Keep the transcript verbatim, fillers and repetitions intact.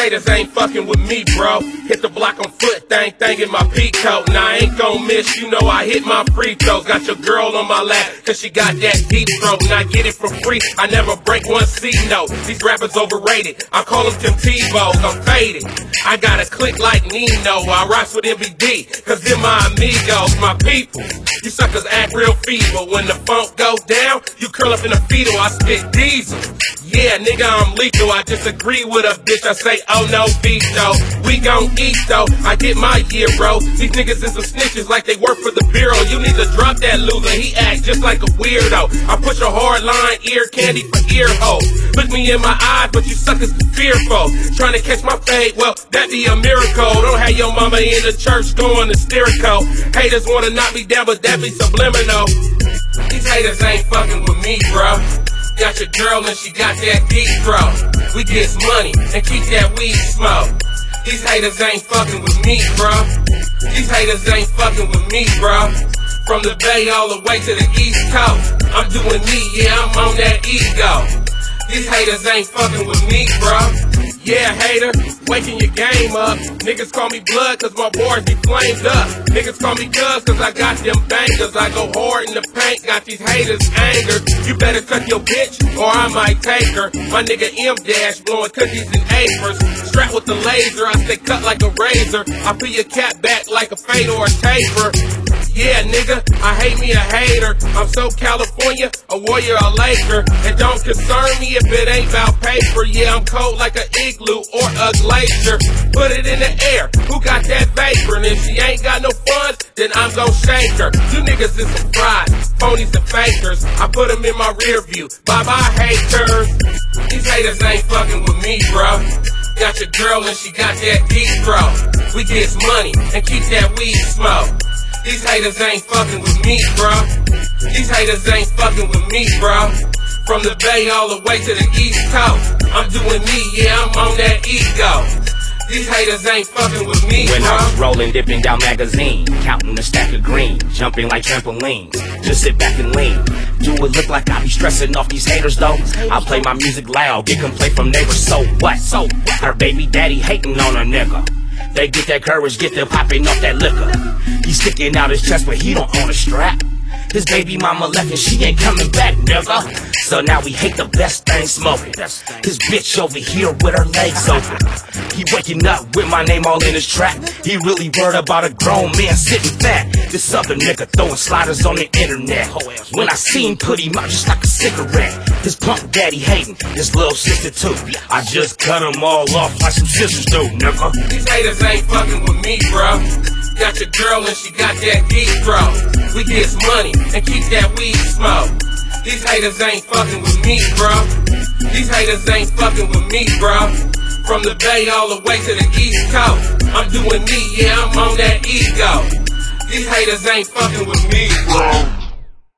haters ain't fucking with me, bro. Hit the block on foot, thang thang in my peacoat. Nah, I ain't gon' miss, you know I hit my free throws. Got your girl on my lap, cause she got that deep throat. And I get it for free, I never break one C note. These rappers overrated, I call them Tim Tebows. I'm faded, I got a click like Nino. I rocks with M B D, cause they're my amigos, my people. You suckers act real feeble. When the funk go down, you curl up in a fetal. I spit diesel. Yeah, nigga, I'm lethal. I disagree with a bitch. I say, oh no, veto. We gon' eat though. I get my year, bro. These niggas is some snitches like they work for the bureau. You need to drop that loser. He act just like a weirdo. I push a hard line, ear candy for ear hole. Look me in my eyes, but you suckers be fearful. Trying to catch my fade, well, that be a miracle. Don't have your mama in the church going to Sterico. Haters wanna knock me down, but that be subliminal. These haters ain't fucking with me, bro. Got your girl and she got that deep throat. We get money and keep that weed smoke. These haters ain't fucking with me, bro. These haters ain't fucking with me, bro. From the Bay all the way to the East Coast, I'm doing me, yeah, I'm on that ego. These haters ain't fucking with me, bro. Yeah, hater, waking your game up. Niggas call me blood cause my bars be flamed up. Niggas call me cuz cause I got them bangers. I go hard in the paint, got these haters angered. You better cut your bitch or I might take her. My nigga M-Dash blowing cookies and apers. Strapped with the laser, I stay cut like a razor. I peel your cat back like a fade or a taper. Yeah, nigga, I hate me a hater. I'm so California, a warrior, a Laker. It don't concern me if it ain't about paper. Yeah, I'm cold like an igloo or a glacier. Put it in the air, who got that vapor? And if she ain't got no funds, then I'm gon' shake her. You niggas is some frauds, phonies and fakers. I put them in my rear view, bye-bye haters. These haters ain't fucking with me, bro. Got your girl and she got that deep throat. We get money and keep that weed smoke. These haters ain't fucking with me, bro. These haters ain't fucking with me, bro. From the Bay all the way to the East Coast, I'm doing me, yeah, I'm on that ego. These haters ain't fucking with me, When bro. I was rolling, dipping down magazine, counting a stack of green, jumping like trampolines, just sit back and lean. Do it look like I be stressing off these haters though? I play my music loud, get complaint from neighbors, so what? So what? Her baby daddy hating on a nigga. They get that courage, get them popping off that liquor. He's sticking out his chest, but he don't own a strap. His baby mama left and she ain't coming back, nigga. So now we hate the best thing smoking. His bitch over here with her legs open. He waking up with my name all in his trap. He really worried about a grown man sitting fat. This other nigga throwing sliders on the internet. When I see him put him out just like a cigarette. His punk daddy hating, his little sister too. I just cut them all off like some sisters do, nigga. These haters ain't fucking with me, bro. Got your girl and she got that deep throat. We get money and keep that weed smoke. These haters ain't fucking with me, bro. These haters ain't fucking with me, bro. From the Bay all the way to the East Coast, I'm doing me, yeah, I'm on that ego. These haters ain't fucking with me, bro.